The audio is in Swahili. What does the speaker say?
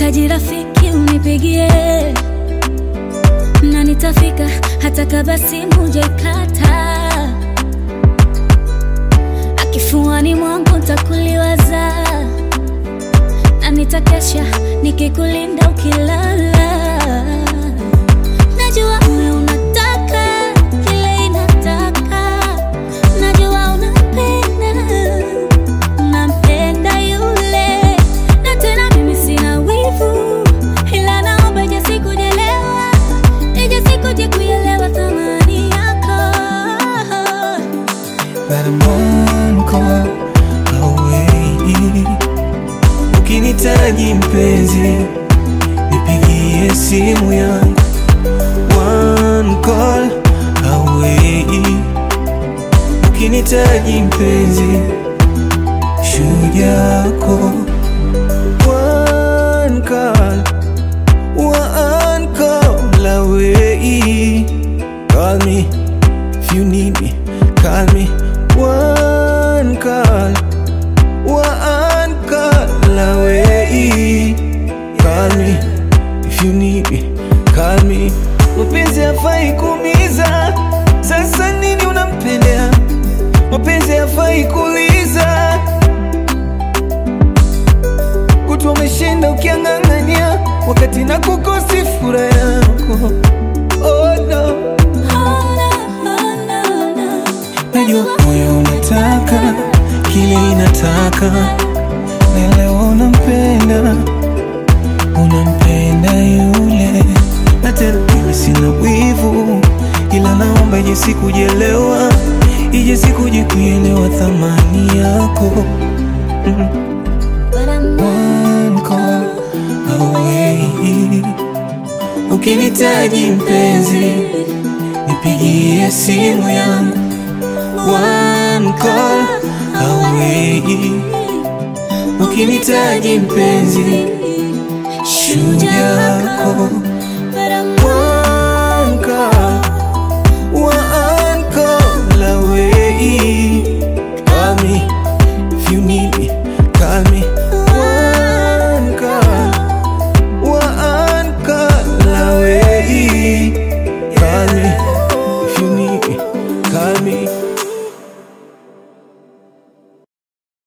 nahitaji rafiki unipigie, na nitafika hata kama simu hujaikata. Kifuani mwangu nitakuliwaza, na nitakesha nikikulinda ukilala. Najua wewe unataka kile inataka, najua unampenda yule, na tena mimi sina wivu, ila naomba ije sikujelewa, ije sikuje kuelewa thamani yako. But I'm one call away. Ukinihitaji mpenzi, nipigie simu yangu. One call away. Ukinihitaji mpenzi, shujaa yako. One call away. Call me if you need me. Call me. One call away. Call me if you need me. Call me. Mapenzi hafai kuumiza, sasa nini unampendea? Mapenzi hafai kuuliza, kutwa umeshinda ukiang'ang'ania, wakati na kukosi furaha yako. Oh no, najua moyo unataka kile inataka, na leo unampenda yule, na tena mimi sina wivu, ila naomba ije sikujelewa, ije sikuje kuelewa thamani yako. One call away. Ukinihitaji mpenzi, nipigie simu yangu. One call away. Ukinihitaji mpenzi, shujaa yako.